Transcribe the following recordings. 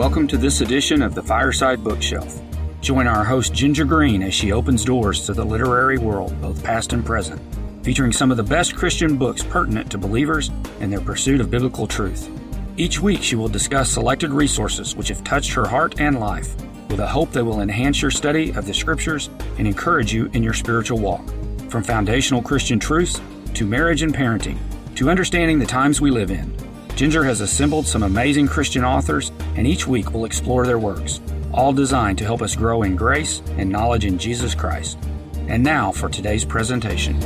welcome to this edition of the Fireside Bookshelf. Join our host Ginger Green as she opens doors to the literary world, both past and present, featuring some of the best Christian books pertinent to believers and their pursuit of biblical truth. Each week she will discuss selected resources which have touched her heart and life, with a hope they will enhance your study of the Scriptures and encourage you in your spiritual walk. From foundational Christian truths to marriage and parenting, to understanding the times we live in, Ginger has assembled some amazing Christian authors, and each week will explore their works, all designed to help us grow in grace and knowledge in Jesus Christ. And now for today's presentation.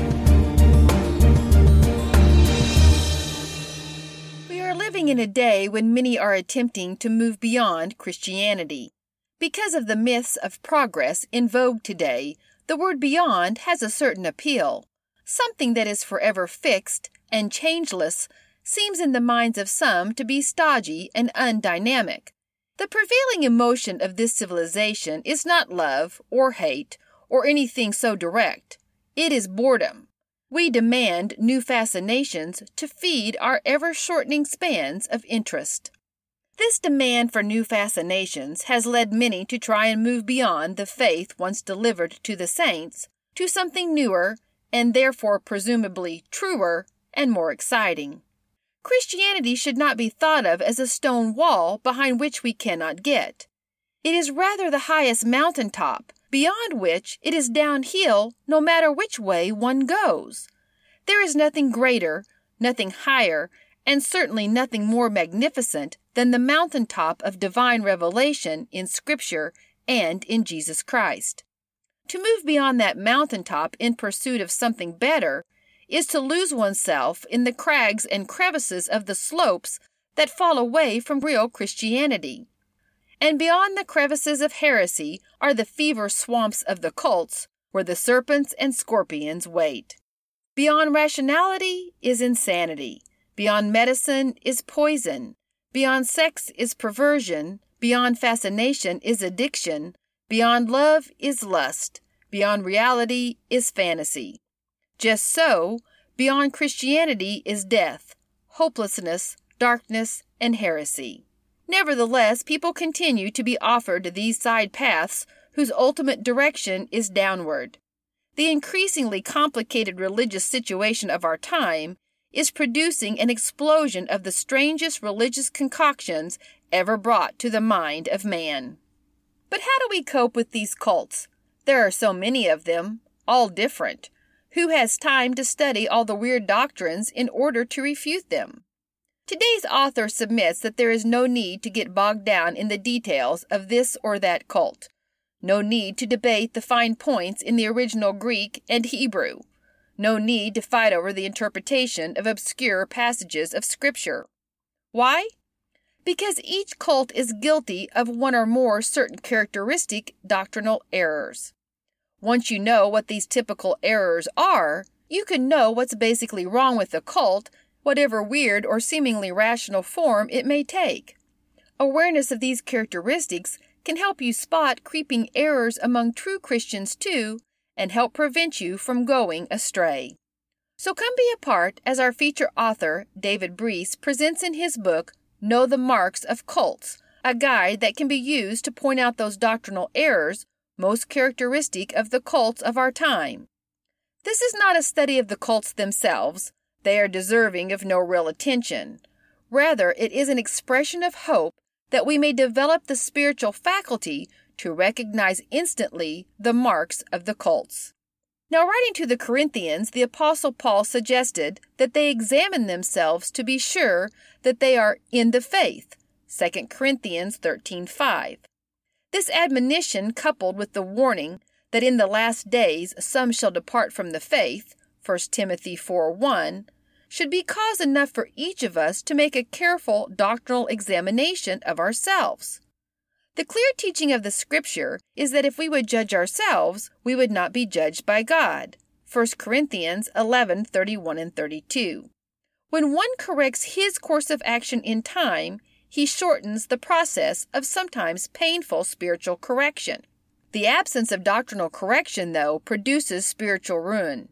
We are living in a day when many are attempting to move beyond Christianity. Because of the myths of progress in vogue today, the word beyond has a certain appeal. Something that is forever fixed and changeless seems in the minds of some to be stodgy and undynamic. The prevailing emotion of this civilization is not love or hate or anything so direct. It is boredom. We demand new fascinations to feed our ever-shortening spans of interest. This demand for new fascinations has led many to try and move beyond the faith once delivered to the saints to something newer and therefore presumably truer and more exciting. Christianity should not be thought of as a stone wall behind which we cannot get. It is rather the highest mountaintop, beyond which it is downhill no matter which way one goes. There is nothing greater, nothing higher, and certainly nothing more magnificent than the mountaintop of divine revelation in Scripture and in Jesus Christ. To move beyond that mountaintop in pursuit of something better is to lose oneself in the crags and crevices of the slopes that fall away from real Christianity. And beyond the crevices of heresy are the fever swamps of the cults where the serpents and scorpions wait. Beyond rationality is insanity. Beyond medicine is poison. Beyond sex is perversion. Beyond fascination is addiction. Beyond love is lust. Beyond reality is fantasy. Just so, beyond Christianity is death, hopelessness, darkness, and heresy. Nevertheless, people continue to be offered these side paths whose ultimate direction is downward. The increasingly complicated religious situation of our time is producing an explosion of the strangest religious concoctions ever brought to the mind of man. But how do we cope with these cults? There are so many of them, all different. Who has time to study all the weird doctrines in order to refute them? Today's author submits that there is no need to get bogged down in the details of this or that cult. No need to debate the fine points in the original Greek and Hebrew. No need to fight over the interpretation of obscure passages of Scripture. Why? Because each cult is guilty of one or more certain characteristic doctrinal errors. Once you know what these typical errors are, you can know what's basically wrong with the cult, whatever weird or seemingly rational form it may take. Awareness of these characteristics can help you spot creeping errors among true Christians too, and help prevent you from going astray. So come be a part as our feature author, David Breese, presents in his book, Know the Marks of Cults, a guide that can be used to point out those doctrinal errors most characteristic of the cults of our time. This is not a study of the cults themselves. They are deserving of no real attention. Rather, it is an expression of hope that we may develop the spiritual faculty to recognize instantly the marks of the cults. Now, writing to the Corinthians, the Apostle Paul suggested that they examine themselves to be sure that they are in the faith, 2 Corinthians 13:5. This admonition, coupled with the warning that in the last days some shall depart from the faith, 1 Timothy 4:1, should be cause enough for each of us to make a careful doctrinal examination of ourselves. The clear teaching of the Scripture is that if we would judge ourselves, we would not be judged by God, 1 Corinthians 11:31 and 32. When one corrects his course of action in time, he shortens the process of sometimes painful spiritual correction. The absence of doctrinal correction, though, produces spiritual ruin.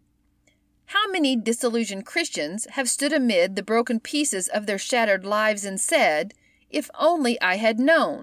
How many disillusioned Christians have stood amid the broken pieces of their shattered lives and said, "If only I had known,"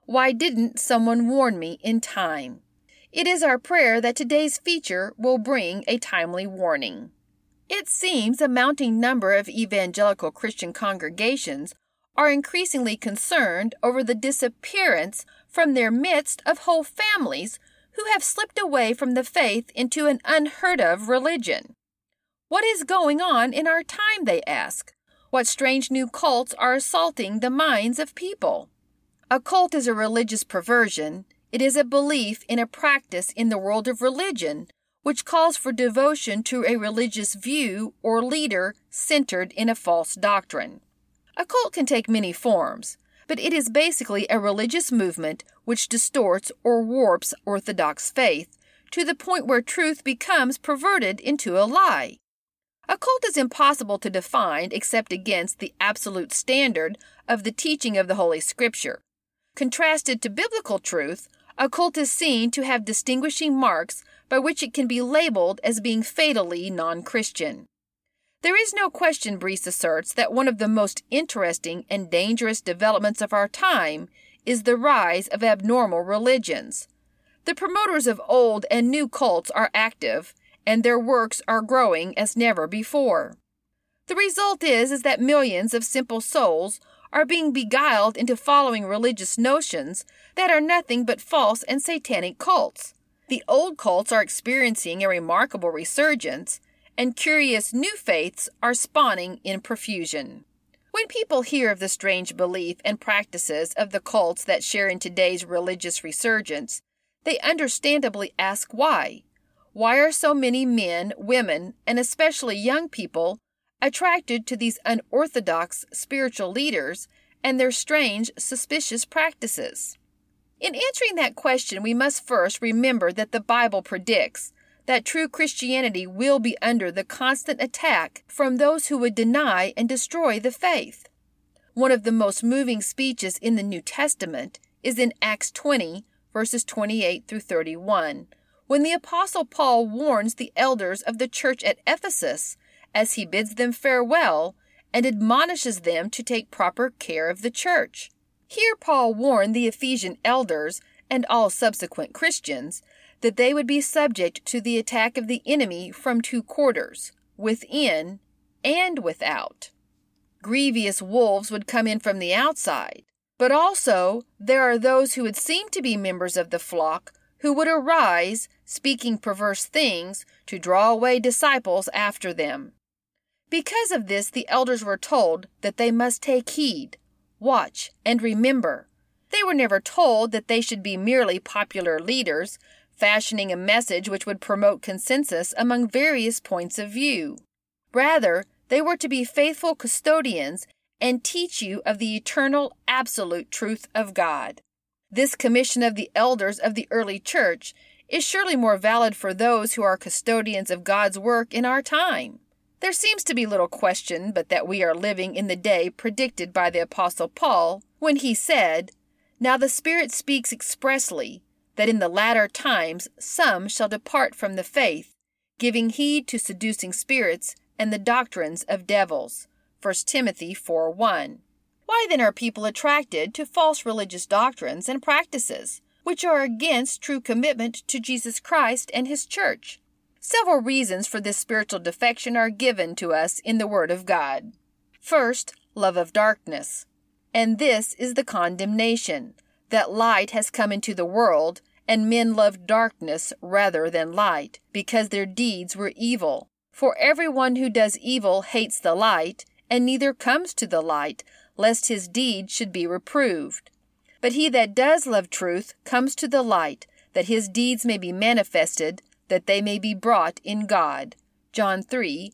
Why didn't someone warn me in time? It is our prayer that today's feature will bring a timely warning. It seems a mounting number of evangelical Christian congregations are increasingly concerned over the disappearance from their midst of whole families who have slipped away from the faith into an unheard-of religion. What is going on in our time, they ask? What strange new cults are assaulting the minds of people? A cult is a religious perversion. It is a belief in a practice in the world of religion which calls for devotion to a religious view or leader centered in a false doctrine. A cult can take many forms, but it is basically a religious movement which distorts or warps orthodox faith to the point where truth becomes perverted into a lie. A cult is impossible to define except against the absolute standard of the teaching of the Holy Scripture. Contrasted to biblical truth, a cult is seen to have distinguishing marks by which it can be labeled as being fatally non-Christian. There is no question, Breese asserts, that one of the most interesting and dangerous developments of our time is the rise of abnormal religions. The promoters of old and new cults are active, and their works are growing as never before. The result is that millions of simple souls are being beguiled into following religious notions that are nothing but false and satanic cults. The old cults are experiencing a remarkable resurgence, and curious new faiths are spawning in profusion. When people hear of the strange belief and practices of the cults that share in today's religious resurgence, they understandably ask why. Why are so many men, women, and especially young people attracted to these unorthodox spiritual leaders and their strange, suspicious practices? In answering that question, we must first remember that the Bible predicts that true Christianity will be under the constant attack from those who would deny and destroy the faith. One of the most moving speeches in the New Testament is in Acts 20, verses 28 through 31, when the Apostle Paul warns the elders of the church at Ephesus as he bids them farewell and admonishes them to take proper care of the church. Here Paul warned the Ephesian elders and all subsequent Christians that they would be subject to the attack of the enemy from two quarters, within and without. Grievous wolves would come in from the outside, but also there are those who would seem to be members of the flock who would arise, speaking perverse things, to draw away disciples after them. Because of this, the elders were told that they must take heed, watch, and remember. They were never told that they should be merely popular leaders, fashioning a message which would promote consensus among various points of view. Rather, they were to be faithful custodians and teach you of the eternal, absolute truth of God. This commission of the elders of the early church is surely more valid for those who are custodians of God's work in our time. There seems to be little question but that we are living in the day predicted by the Apostle Paul when he said, "Now the Spirit speaks expressly, that in the latter times some shall depart from the faith, giving heed to seducing spirits and the doctrines of devils." 1 Timothy 4:1. Why then are people attracted to false religious doctrines and practices, which are against true commitment to Jesus Christ and His church? Several reasons for this spiritual defection are given to us in the Word of God. First, love of darkness. And this is the condemnation, that light has come into the world, and men loved darkness rather than light, because their deeds were evil. For everyone who does evil hates the light, and neither comes to the light, lest his deed should be reproved. But he that does love truth comes to the light, that his deeds may be manifested, that they may be brought in God. John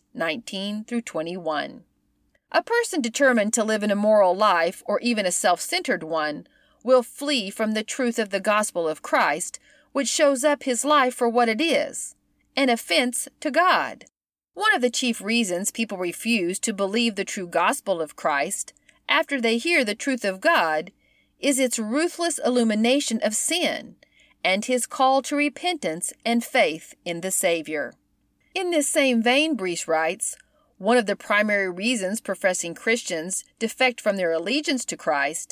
3:19-21. A person determined to live an immoral life, or even a self-centered one, will flee from the truth of the gospel of Christ, which shows up his life for what it is, an offense to God. One of the chief reasons people refuse to believe the true gospel of Christ, after they hear the truth of God, is its ruthless illumination of sin, and His call to repentance and faith in the Savior. In this same vein, Breese writes, one of the primary reasons professing Christians defect from their allegiance to Christ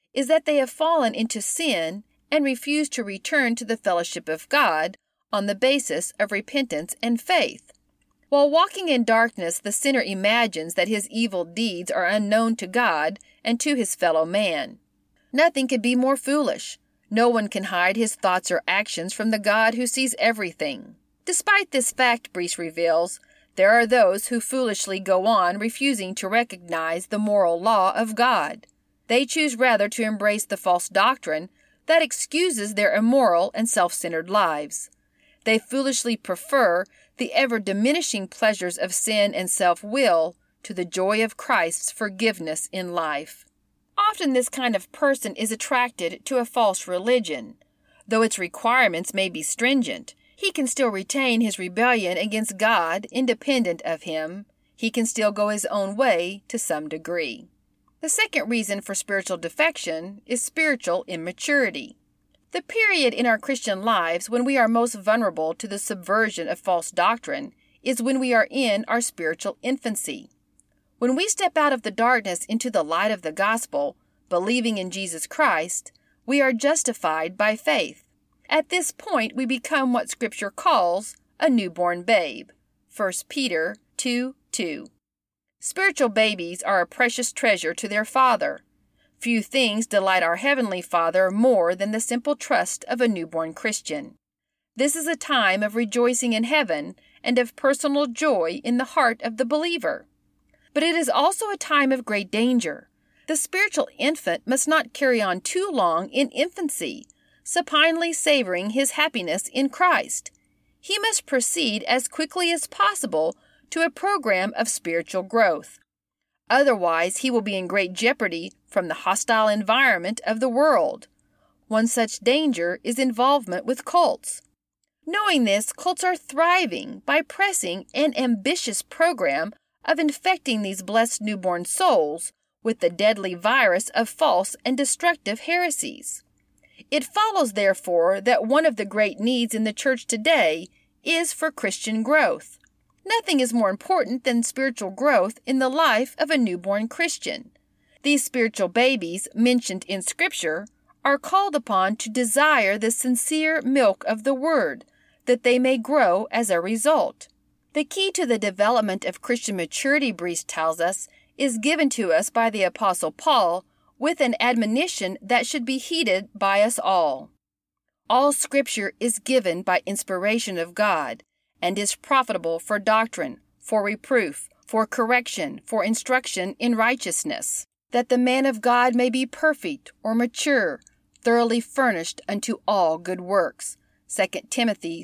is that they have fallen into sin and refuse to return to the fellowship of God on the basis of repentance and faith. While walking in darkness, the sinner imagines that his evil deeds are unknown to God and to his fellow man. Nothing could be more foolish. No one can hide his thoughts or actions from the God who sees everything. Despite this fact, Breese reveals, there are those who foolishly go on refusing to recognize the moral law of God. They choose rather to embrace the false doctrine that excuses their immoral and self-centered lives. They foolishly prefer the ever-diminishing pleasures of sin and self-will to the joy of Christ's forgiveness in life. Often this kind of person is attracted to a false religion. Though its requirements may be stringent, he can still retain his rebellion against God independent of him. He can still go his own way to some degree. The second reason for spiritual defection is spiritual immaturity. The period in our Christian lives when we are most vulnerable to the subversion of false doctrine is when we are in our spiritual infancy. When we step out of the darkness into the light of the gospel, believing in Jesus Christ, we are justified by faith. At this point, we become what Scripture calls a newborn babe. 1 Peter 2:2. Spiritual babies are a precious treasure to their Father. Few things delight our Heavenly Father more than the simple trust of a newborn Christian. This is a time of rejoicing in heaven and of personal joy in the heart of the believer. But it is also a time of great danger. The spiritual infant must not carry on too long in infancy, supinely savoring his happiness in Christ. He must proceed as quickly as possible to a program of spiritual growth. Otherwise, he will be in great jeopardy from the hostile environment of the world. One such danger is involvement with cults. Knowing this, cults are thriving by pressing an ambitious program of infecting these blessed newborn souls with the deadly virus of false and destructive heresies. It follows, therefore, that one of the great needs in the church today is for Christian growth. Nothing is more important than spiritual growth in the life of a newborn Christian. These spiritual babies mentioned in Scripture are called upon to desire the sincere milk of the Word, that they may grow as a result. The key to the development of Christian maturity, Breese tells us, is given to us by the Apostle Paul with an admonition that should be heeded by us all. All Scripture is given by inspiration of God, and is profitable for doctrine, for reproof, for correction, for instruction in righteousness, that the man of God may be perfect or mature, thoroughly furnished unto all good works. 2 Timothy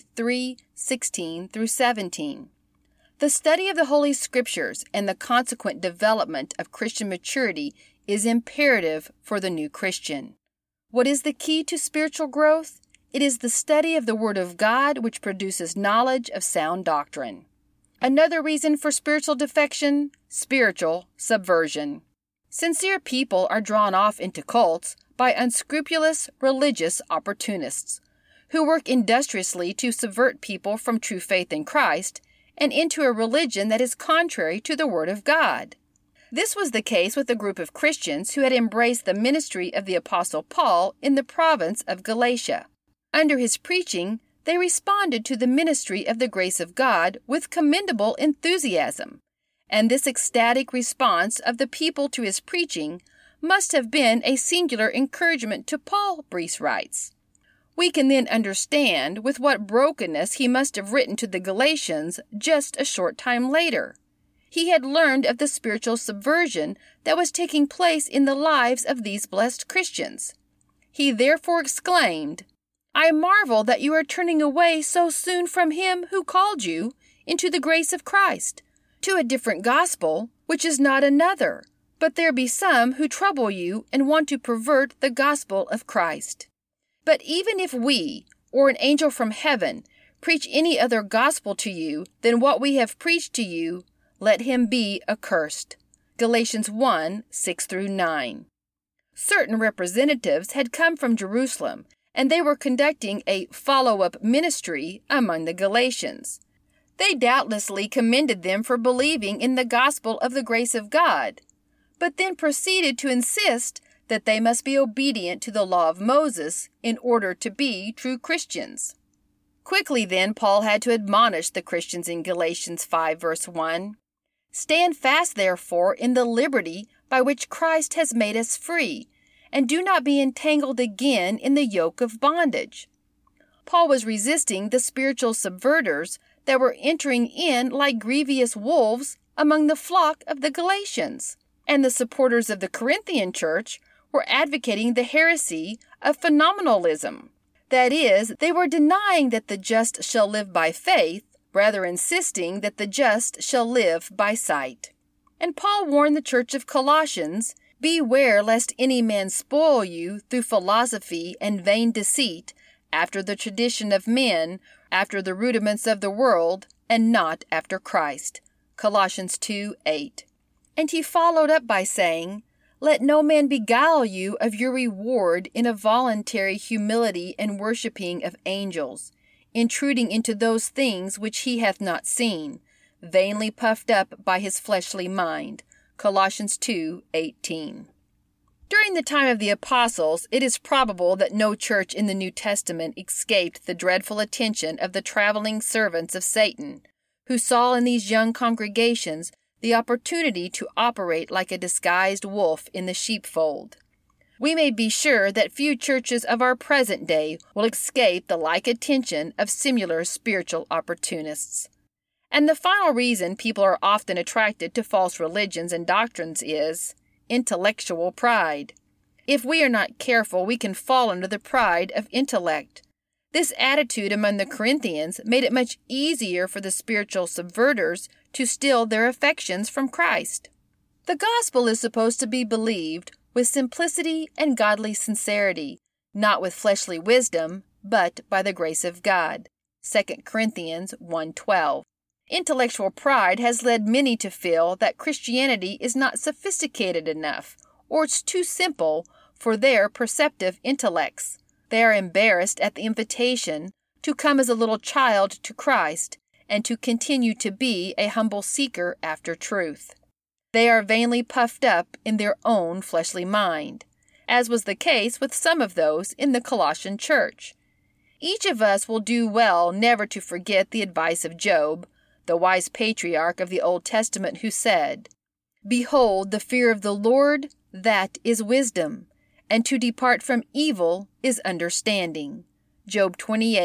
3:16-17. The study of the Holy Scriptures and the consequent development of Christian maturity is imperative for the new Christian. What is the key to spiritual growth? It is the study of the Word of God which produces knowledge of sound doctrine. Another reason for spiritual defection, spiritual subversion. Sincere people are drawn off into cults by unscrupulous religious opportunists who work industriously to subvert people from true faith in Christ and into a religion that is contrary to the Word of God. This was the case with a group of Christians who had embraced the ministry of the Apostle Paul in the province of Galatia. Under his preaching, they responded to the ministry of the grace of God with commendable enthusiasm, and this ecstatic response of the people to his preaching must have been a singular encouragement to Paul, Breese writes. We can then understand with what brokenness he must have written to the Galatians just a short time later. He had learned of the spiritual subversion that was taking place in the lives of these blessed Christians. He therefore exclaimed, I marvel that you are turning away so soon from him who called you into the grace of Christ, to a different gospel, which is not another, but there be some who trouble you and want to pervert the gospel of Christ. But even if we, or an angel from heaven, preach any other gospel to you than what we have preached to you, let him be accursed. Galatians 1:6-9. Certain representatives had come from Jerusalem, and they were conducting a follow-up ministry among the Galatians. They doubtlessly commended them for believing in the gospel of the grace of God, but then proceeded to insist that they must be obedient to the law of Moses in order to be true Christians. Quickly then, Paul had to admonish the Christians in Galatians 5 verse 1. Stand fast, therefore, in the liberty by which Christ has made us free, and do not be entangled again in the yoke of bondage. Paul was resisting the spiritual subverters that were entering in like grievous wolves among the flock of the Galatians, and the supporters of the Corinthian church were advocating the heresy of phenomenalism. That is, they were denying that the just shall live by faith, rather insisting that the just shall live by sight. And Paul warned the church of Colossians, beware lest any man spoil you through philosophy and vain deceit, after the tradition of men, after the rudiments of the world, and not after Christ. Colossians 2:8. And he followed up by saying, let no man beguile you of your reward in a voluntary humility and worshipping of angels, intruding into those things which he hath not seen, vainly puffed up by his fleshly mind. Colossians 2:18. During the time of the apostles, it is probable that no church in the New Testament escaped the dreadful attention of the traveling servants of Satan, who saw in these young congregations the opportunity to operate like a disguised wolf in the sheepfold. We may be sure that few churches of our present day will escape the like attention of similar spiritual opportunists. And the final reason people are often attracted to false religions and doctrines is intellectual pride. If we are not careful, we can fall under the pride of intellect. This attitude among the Corinthians made it much easier for the spiritual subverters to steal their affections from Christ. The gospel is supposed to be believed with simplicity and godly sincerity, not with fleshly wisdom, but by the grace of God. 2 Corinthians 1:12. Intellectual pride has led many to feel that Christianity is not sophisticated enough, or it's too simple for their perceptive intellects. They are embarrassed at the invitation to come as a little child to Christ and to continue to be a humble seeker after truth. They are vainly puffed up in their own fleshly mind, as was the case with some of those in the Colossian church. Each of us will do well never to forget the advice of Job, the wise patriarch of the Old Testament, who said, behold, the fear of the Lord, that is wisdom, and to depart from evil is understanding. Job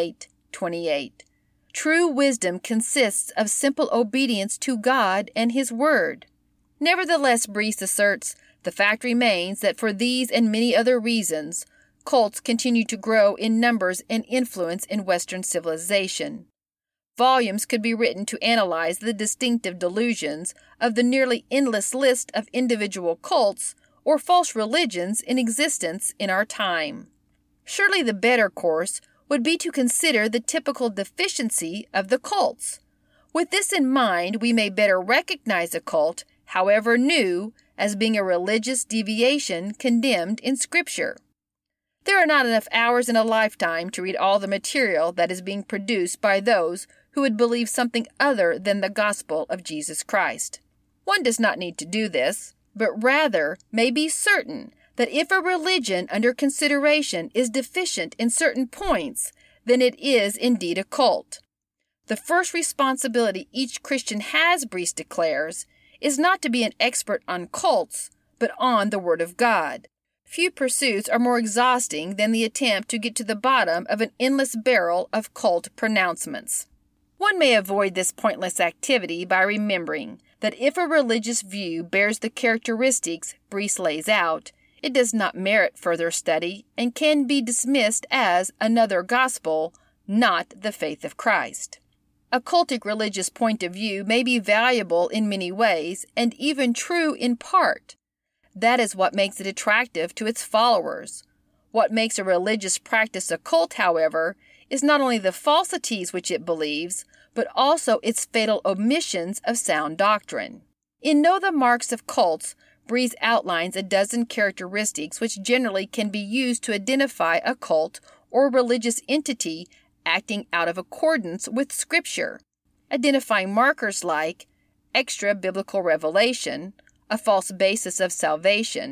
28:28. True wisdom consists of simple obedience to God and His Word. Nevertheless, Breese asserts, the fact remains that for these and many other reasons, cults continue to grow in numbers and influence in Western civilization. Volumes could be written to analyze the distinctive delusions of the nearly endless list of individual cults or false religions in existence in our time. Surely the better course would be to consider the typical deficiency of the cults. With this in mind, we may better recognize a cult, however new, as being a religious deviation condemned in Scripture. There are not enough hours in a lifetime to read all the material that is being produced by those who would believe something other than the gospel of Jesus Christ. One does not need to do this, but rather may be certain that if a religion under consideration is deficient in certain points, then it is indeed a cult. The first responsibility each Christian has, Breese declares, is not to be an expert on cults, but on the Word of God. Few pursuits are more exhausting than the attempt to get to the bottom of an endless barrel of cult pronouncements. One may avoid this pointless activity by remembering that if a religious view bears the characteristics Breese lays out, it does not merit further study and can be dismissed as another gospel, not the faith of Christ. A cultic religious point of view may be valuable in many ways and even true in part. That is what makes it attractive to its followers. What makes a religious practice a cult, however, is not only the falsities which it believes, but also its fatal omissions of sound doctrine. In Know the Marks of Cults, Breese outlines a dozen characteristics which generally can be used to identify a cult or religious entity acting out of accordance with Scripture, identifying markers like extra-biblical revelation, a false basis of salvation,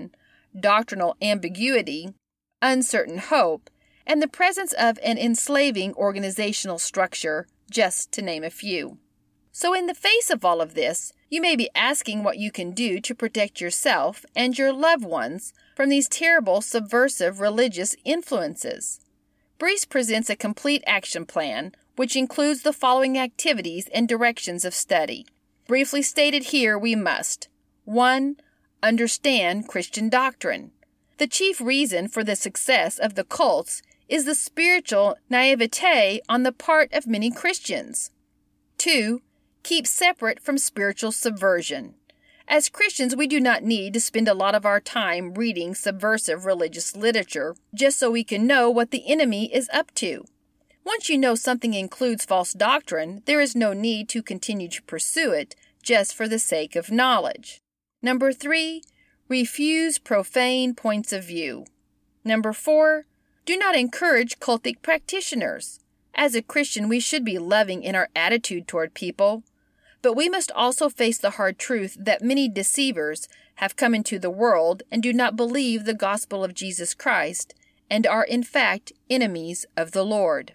doctrinal ambiguity, uncertain hope, and the presence of an enslaving organizational structure, just to name a few. So in the face of all of this, you may be asking what you can do to protect yourself and your loved ones from these terrible subversive religious influences. Breese presents a complete action plan, which includes the following activities and directions of study. Briefly stated here, we must 1. Understand Christian doctrine. The chief reason for the success of the cults is the spiritual naivete on the part of many Christians. 2. Keep separate from spiritual subversion. As Christians, we do not need to spend a lot of our time reading subversive religious literature just so we can know what the enemy is up to. Once you know something includes false doctrine, there is no need to continue to pursue it just for the sake of knowledge. 3. Refuse profane points of view. 4. Do not encourage cultic practitioners. As a Christian, we should be loving in our attitude toward people, but we must also face the hard truth that many deceivers have come into the world and do not believe the gospel of Jesus Christ and are in fact enemies of the Lord.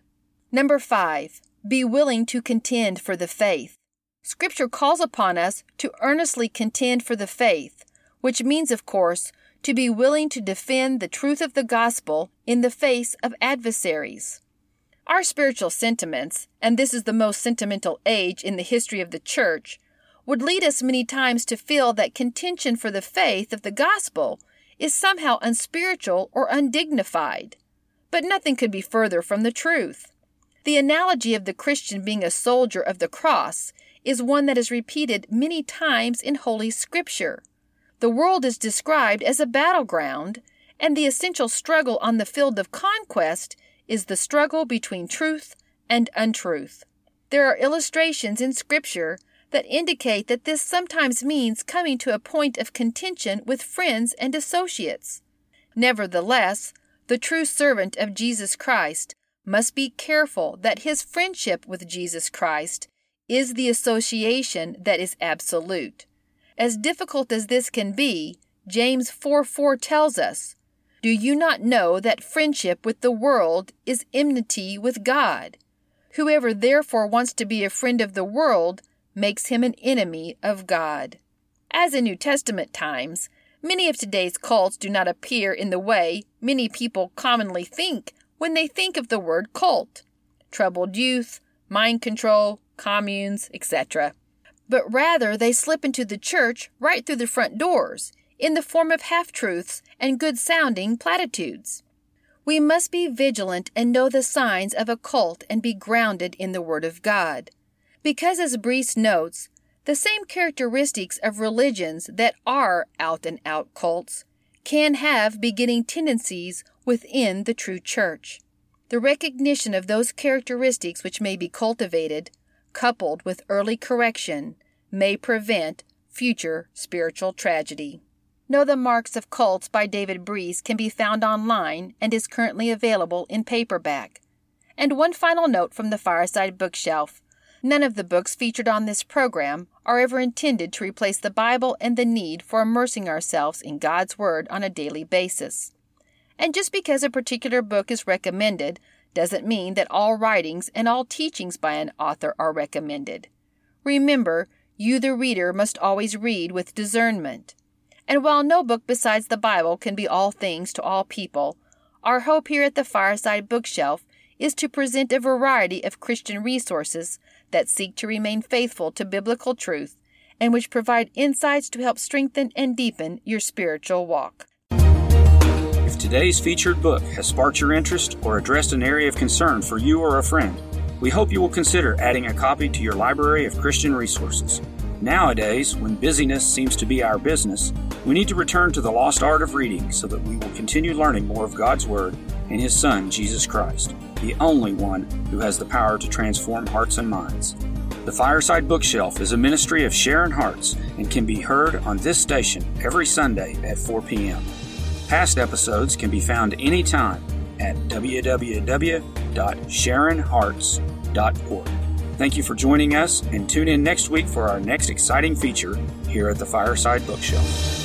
5. Be willing to contend for the faith. Scripture calls upon us to earnestly contend for the faith, which means, of course, to be willing to defend the truth of the gospel in the face of adversaries. Our spiritual sentiments, and this is the most sentimental age in the history of the church, would lead us many times to feel that contention for the faith of the gospel is somehow unspiritual or undignified. But nothing could be further from the truth. The analogy of the Christian being a soldier of the cross is one that is repeated many times in Holy Scripture. The world is described as a battleground, and the essential struggle on the field of conquest is the struggle between truth and untruth. There are illustrations in Scripture that indicate that this sometimes means coming to a point of contention with friends and associates. Nevertheless, the true servant of Jesus Christ must be careful that his friendship with Jesus Christ is the association that is absolute. As difficult as this can be, James 4:4 tells us, "Do you not know that friendship with the world is enmity with God? Whoever therefore wants to be a friend of the world makes him an enemy of God." As in New Testament times, many of today's cults do not appear in the way many people commonly think when they think of the word cult: troubled youth, mind control, communes, etc. But rather they slip into the church right through the front doors, in the form of half-truths and good-sounding platitudes. We must be vigilant and know the signs of a cult and be grounded in the Word of God. Because, as Breese notes, the same characteristics of religions that are out-and-out cults can have beginning tendencies within the true church. The recognition of those characteristics which may be cultivated, coupled with early correction, may prevent future spiritual tragedy. Know the Marks of Cults by David Breese can be found online and is currently available in paperback. And one final note from the Fireside Bookshelf. None of the books featured on this program are ever intended to replace the Bible and the need for immersing ourselves in God's Word on a daily basis. And just because a particular book is recommended doesn't mean that all writings and all teachings by an author are recommended. Remember, you the reader must always read with discernment. And while no book besides the Bible can be all things to all people, our hope here at the Fireside Bookshelf is to present a variety of Christian resources that seek to remain faithful to biblical truth and which provide insights to help strengthen and deepen your spiritual walk. If today's featured book has sparked your interest or addressed an area of concern for you or a friend, we hope you will consider adding a copy to your library of Christian resources. Nowadays, when busyness seems to be our business, we need to return to the lost art of reading so that we will continue learning more of God's Word and His Son, Jesus Christ, the only one who has the power to transform hearts and minds. The Fireside Bookshelf is a ministry of Sharon Hearts and can be heard on this station every Sunday at 4 p.m. Past episodes can be found anytime at www.sharonhearts.org. Thank you for joining us, and tune in next week for our next exciting feature here at the Fireside Bookshelf.